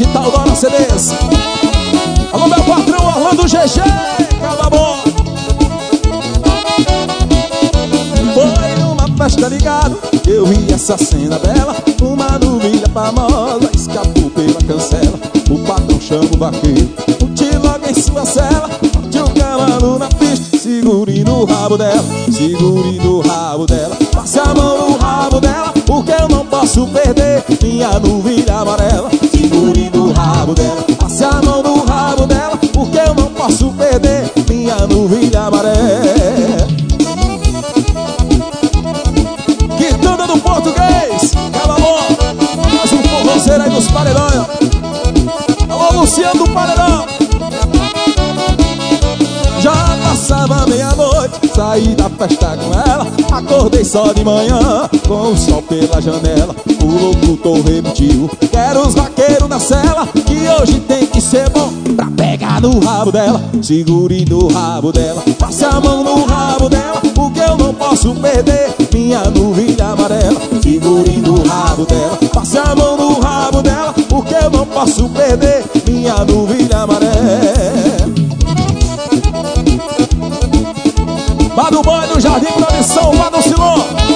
Digital Dora CDs. Alô, meu patrão Orlando GG, cala a boca. Foi numa festa ligado que eu vi essa cena bela. Uma novilha famosa escapou pela cancela. O patrão chama o vaqueiro, puti logo em sua cela. Tinha o cavalo na pista, segure no rabo dela, segure no rabo dela. Passe a mão no rabo dela, porque eu não posso perder minha novilha amarela. Segure no rabo dela, passe a mão no rabo dela, porque eu não posso perder minha novilha amarela. Quitanda do Português, cala a boca. Mais um forrozeiro aí dos paredões. Alô, Luciano do Paredão. Já passava meia-noite, saí da festa com ela. Acordei só de manhã, com o sol pela janela. O locutor repetiu: quero os vaqueiros na cela, que hoje tem que ser bom pra pegar no rabo dela. Segure no rabo dela, passe a mão no rabo dela, porque eu não posso perder minha novilha amarela. Segure no rabo dela, passe a mão no rabo dela, porque eu não posso perder minha novilha amarela. Lá do Boy do Jardim Produção, lá do Silô.